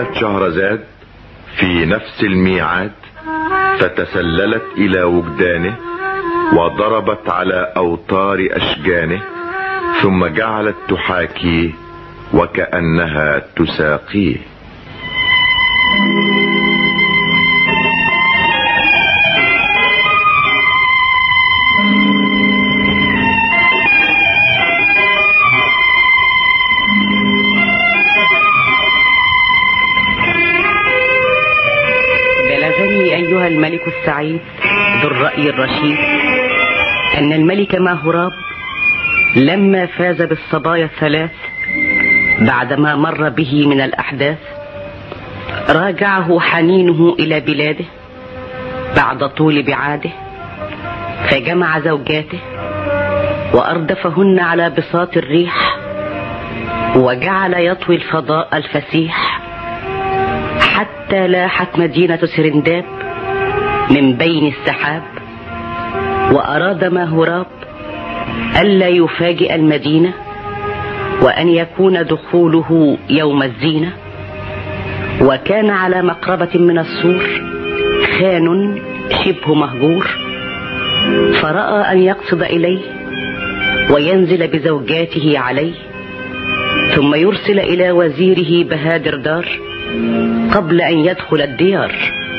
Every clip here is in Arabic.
جاءت شهرزاد في نفس الميعاد فتسللت الى وجدانه وضربت على اوتار اشجانه، ثم جعلت تحاكيه وكأنها تساقيه. بلغني أيها الملك السعيد ذو الرأي الرشيد أن الملك ماهوراب لما فاز بالصبايا الثلاث بعدما مر به من الأحداث راجعه حنينه إلى بلاده بعد طول بعاده، فجمع زوجاته وأردفهن على بساط الريح وجعل يطوي الفضاء الفسيح حتى لاحت مدينة سرنداب من بين السحاب. وأراد ماهوراب ألا يفاجئ المدينة وأن يكون دخوله يوم الزينة، وكان على مقربة من السور خان شبه مهجور، فرأى أن يقصد إليه وينزل بزوجاته عليه، ثم يرسل إلى وزيره بهادر دار قبل أن يدخل الديار.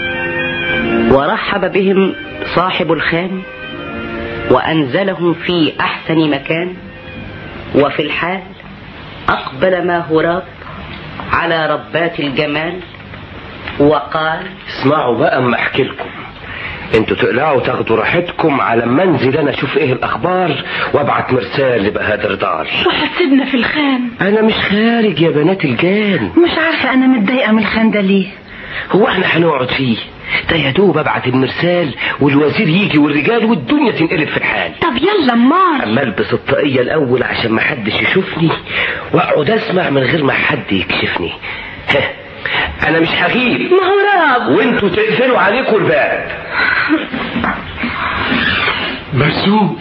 ورحب بهم صاحب الخان وأنزلهم في أحسن مكان، وفي الحال أقبل ماهوراب على ربات الجمال وقال: اسمعوا بقى اما احكي لكم، انتوا تقلعوا تاخدوا راحتكم على ما انزل انا اشوف ايه الاخبار وابعت مرسال لبهادر دار. وحسبنا في الخان. انا مش خارج يا بنات الجان. مش عارفه انا متضايقه من الخان ده ليه. هو احنا هنقعد فيه ده؟ يا دوب ابعت المرسال والوزير يجي والرجال والدنيا تنقلب في الحال. طب يلا امال. اما البس الطاقيه الاول عشان ما حدش يشوفني واقعد اسمع من غير ما حد يكشفني. انا مش هغيب ماهوراب، وانتوا تقفلوا عليكم الباب. مرزوق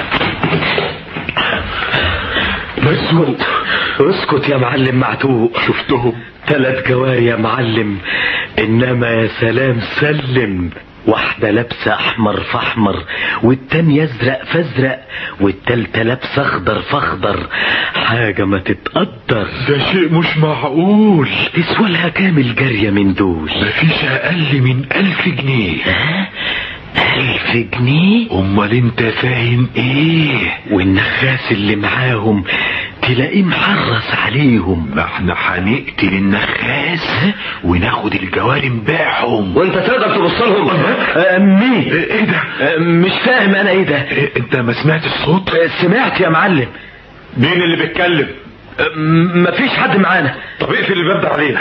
اسكت يا معلم معتوق. شفتهم 3 جواري يا معلم، انما يا سلام سلم. واحدة لابسة احمر فاحمر، والتانية ازرق فازرق، والتالتة لابسة اخضر فاخضر، حاجة ما تتقدر. ده شيء مش معقول. تسوى لها كام الجارية من دول؟ مفيش اقل من 1000 جنيه. 1000 جنيه؟ امال انت فاهم ايه؟ والنخاس اللي معاهم تلاقيه محرص عليهم. ما احنا هنقتل النخاس وناخد الجواري نبيعهم. وانت تقدر تبصلهم؟ مين؟ ايه ده؟ مش فاهم انا ايه ده. انت ما سمعت الصوت؟ سمعت يا معلم. مين اللي بيتكلم؟ مفيش حد معانا. طب اقفل الباب ده علينا.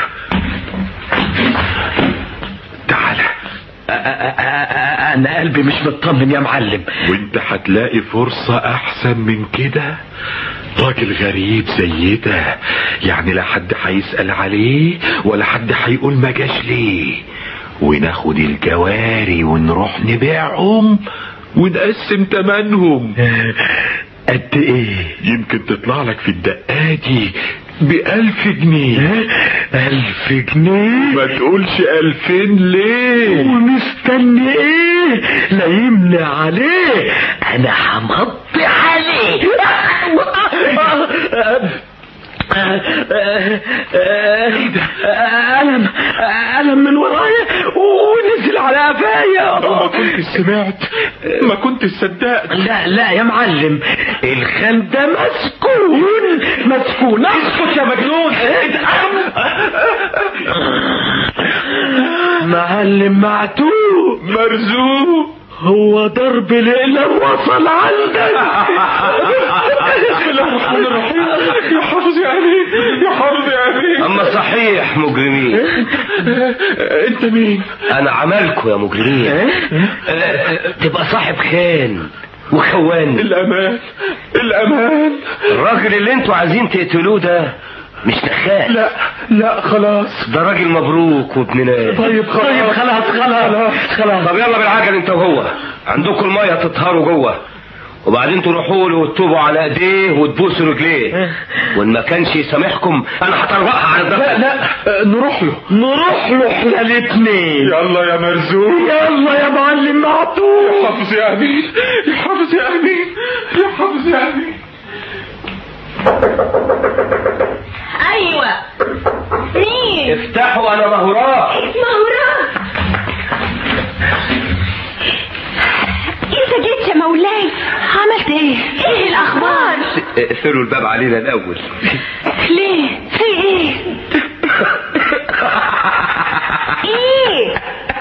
تعالى. انا قلبي مش مطمن يا معلم. وانت هتلاقي فرصة احسن من كده. راجل غريب زي ده يعني لا حد هيسأل عليه ولا حد هيقول ما جاش ليه، وناخد الجواري ونروح نبيعهم ونقسم تمنهم. قد ايه؟ يمكن تطلع لك في الدقاتي ب1000 جنيه. 1000 جنيه؟ ما تقولش 2000 ليه؟ ومستني ايه؟ لا يمنع عليه، انا همضي عليه. ألم من ورايا ونزل على قفايا. لو ما كنت سمعت ما كنت صدقت. لا يا معلم، الخان ده مسكون. اسكت يا مجنون. معلم معتوق. مرزوق. هو ضرب الإله وصل عندك. بسم الله الرحمن الرحيم. يا حافظ يا أمين، يا حافظ يا أمين. أما صحيح مجرمين. أنت مين؟ أنا عملكوا يا مجرمين. تبقى صاحب خان وخوان. الأمان. الراجل اللي انتوا عايزين تقتلوه ده مش نخال. لا خلاص، ده راجل مبروك وابن ناس. طيب خلاص. طب يلا بالعجل انت وهو، عندكم المية تطهروا جوه، وبعدين تروحوا له وتتوبوا على ايديه وتبوسوا رجليه، وان ما كانش يسامحكم انا هطرقها على الدفع. لا نروح له احنا الاتنين. يلا يا مرزوق، يلا يا معلم معطوف. حافظ يا امين، حافظ يا امين، حافظ يا امين. ايوه مين؟ افتحوا، انا مهوراه. انت جيت يا مولاي، عملت ايه؟ ايه الاخبار؟ اقفلوا الباب علينا الاول. ليه؟ في ايه؟ ايه؟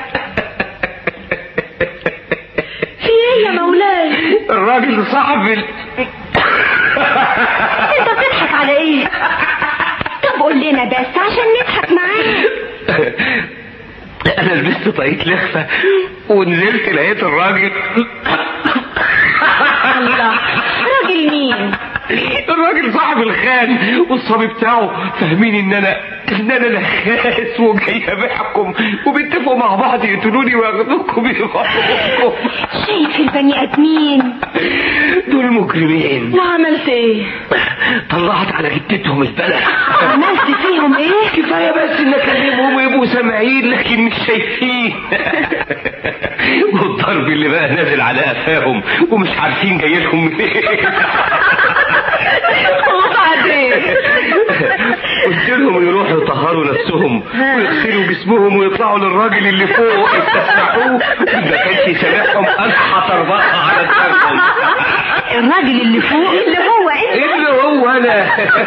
في ايه يا مولاي؟ الراجل صاحب انت بتضحك على ايه؟ طب قول لنا بس عشان نضحك معاك. انا لبست طاقية لخفة ونزلت لقيت الراجل. الله، راجل مين؟ الراجل صاحب الخان والصبي بتاعه فاهمين ان انا نخاس وجاي ابيعكم، وبيتفقوا مع بعض يقتلوني وياخدوكم يغرقوكم. شايف البني ادمين دول مجرمين. وعملت ايه؟ طلعت على جدتهم البلد. عملت فيهم ايه؟ كفايه بس ان اكلمهم ويبقوا سامعين لكن مش شايفين. والضرب اللي بقى نازل على قفاهم ومش عارفين جاي لهم منين. وبعدين قلت لهم يروحوا يطهروا نفسهم ويغسلوا جسمهم ويطلعوا للراجل اللي فوق يستسمحوه، ما كانش يسامحهم انا هطربقها على دماغهم. الراجل اللي فوق اللي هو انا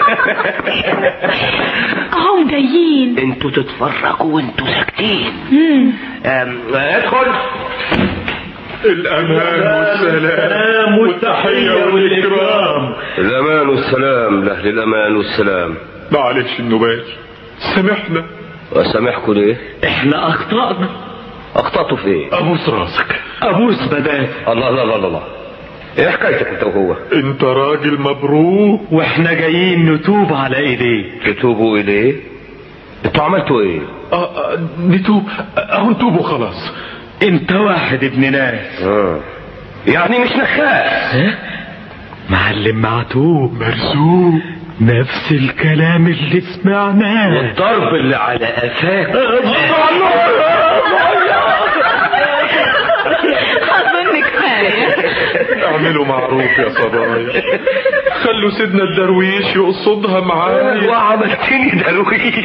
هم جايين. انتوا تتفرجوا وانتوا ساكتين. ادخل. الأمان والسلام والتحية والإكرام. الأمان والسلام لأهل الأمان والسلام. معلش النباش، سامحنا. وسامحكوا ليه؟ احنا اخطأنا. أخطأتوا في ايه؟ أبوس راسك. ابوس بدات. الله الله الله الله، ايه حكايتك انت وهو؟ انت راجل مبروك، واحنا جايين نتوب على ايديه. تتوبوا اليه؟ انتوا عملتوا ايه؟ نتوب اهو، نتوبوا خلاص. انت واحد ابن ناس. يعني مش نخاس. معلم معتوب مرزوق، نفس الكلام اللي سمعناه والضرب اللي على قفاك. اظن كفايه. اعملوا معروف يا صبايا، خلوا سيدنا الدرويش يقصدها معايا. وعملتني درويش.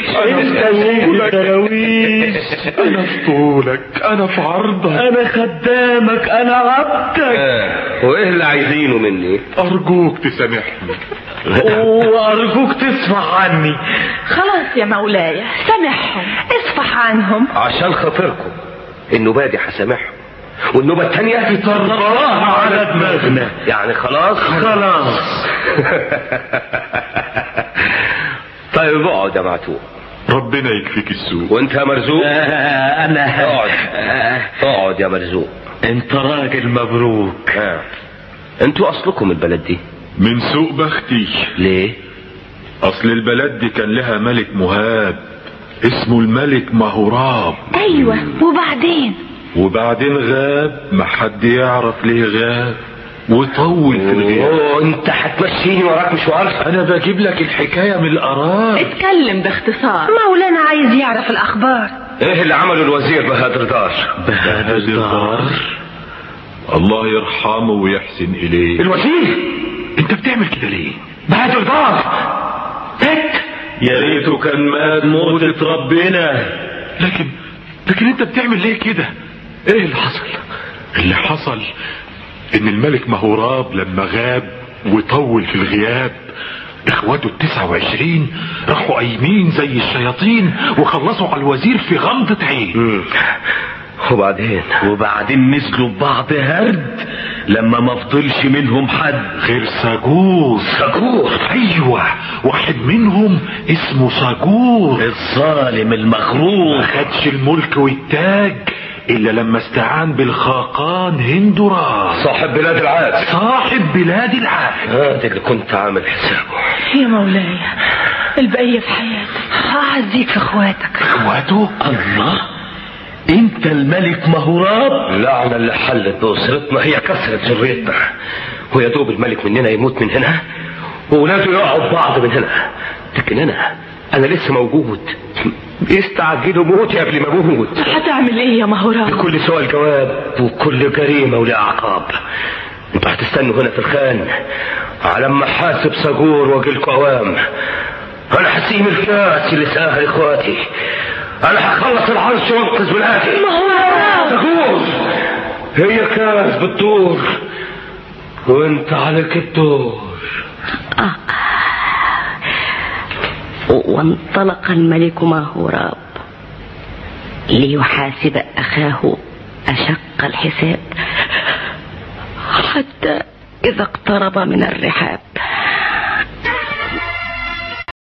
انا في طولك، انا في عرضك، انا خدامك، انا عبدك. وايه اللي عايزينه مني؟ ارجوك تسامحني، وارجوك تصفح عني. خلاص يا مولاي، سامحهم، اصفح عنهم. عشان خاطركم النوبة دي هسامحهم، والنوبة التانية تطرقها على دماغنا. يعني خلاص. طيب اقعد يا معتوق. ربنا يكفيك السوء. وانت يا مرزوق؟ انا اقعد يا مرزوق. انت راجل مبروك. انتوا اصلكم البلد دي؟ من سوء بختي. ليه؟ اصل البلد دي كان لها ملك مهاب اسمه الملك مهوراب. ايوه، وبعدين غاب، ما حد يعرف ليه غاب، وطول في الغياب. انت هتمشيني وراك مشوار؟ انا بجيب لك الحكاية من القرار. اتكلم باختصار. مولانا عايز يعرف الاخبار. ايه اللي عمله الوزير بهادر دار؟ الله يرحمه ويحسن اليه. الوزير؟ انت بتعمل كده ليه؟ بهادر دار يا ريته كان مات موتة ربنا. لكن انت بتعمل ليه كده؟ ايه اللي حصل؟ اللي حصل ان الملك مهوراب لما غاب وطول في الغياب، اخواته 29 راحوا قايمين زي الشياطين وخلصوا على الوزير في غمضة عين. وبعدين نزلوا ببعض هرد لما ما فضلش منهم حد غير ساجور. ايوه، واحد منهم اسمه ساجور الظالم المغرور. ما خدش الملك والتاج الا لما استعان بالخاقان هندوراس صاحب بلاد العاد. هذا اللي كنت عامل حسابه. يا مولاي، البقية في حياتك، أعزيك في اخواتك. اخواته؟ الله، انت الملك مهوراب؟ اللعنة اللي حلت بأسرتنا هي كسرت ذريتنا، ويا دوب الملك مننا يموت من هنا وولاده يقعوا بعض من هنا، لكن انا لسه موجود، بيستعجلوا موتي قبل ما اموت. هتعمل ايه يا مهوراب؟ لكل سؤال جواب وكل جريمة ولها عقاب. انتوا هتستنوا هنا في الخان على ما حاسب سجور واجيلكوا اوام. انا هسيم الكاس اللي ساهر اخواتي، انا هخلص العرش وانقذ بلادي. سجور هي كاس بالدور وانت عليك الدور. وانطلق الملك مهوراب ليحاسب أخاه أشق الحساب، حتى إذا اقترب من الرحاب